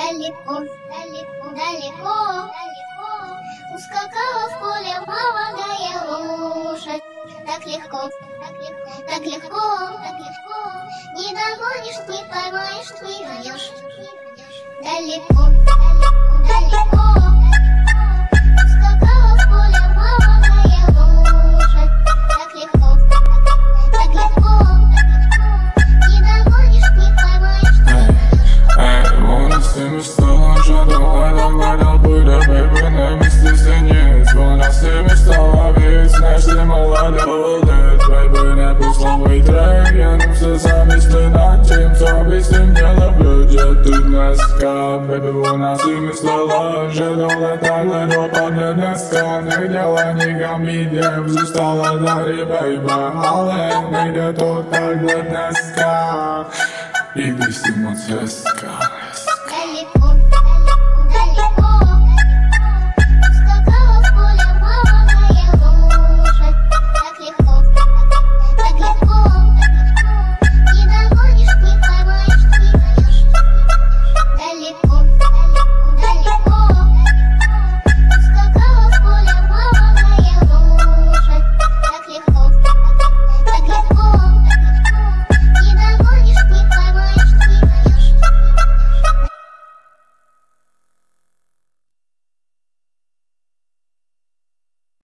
далеко, далеко, далеко, далеко. Ускакала в поле молодая лошадь. Так легко, так легко, так легко, так легко. Не догонишь, не поймаешь, не вернешь. Далеко, далеко, далеко. Ускакала в поле молодая лошадь. Так легко, так легко, так легко. Не догонишь, не поймаешь, не вернешь. Эй, вон всеми стала жадала, давай, буде, бэйби, на месте синец. Вон всеми стала, ведь знаешь, ты молодой, бэйби, не пусловый трек. Я не все замысли над тем, что объясним, не люблю, где ты носка. Бэйби, вон всеми стала жадала, так легко, не носка. Не делай, не комедия, взустала, дари, бэйби, але не идет тут так носка. И ты с ним отцеска.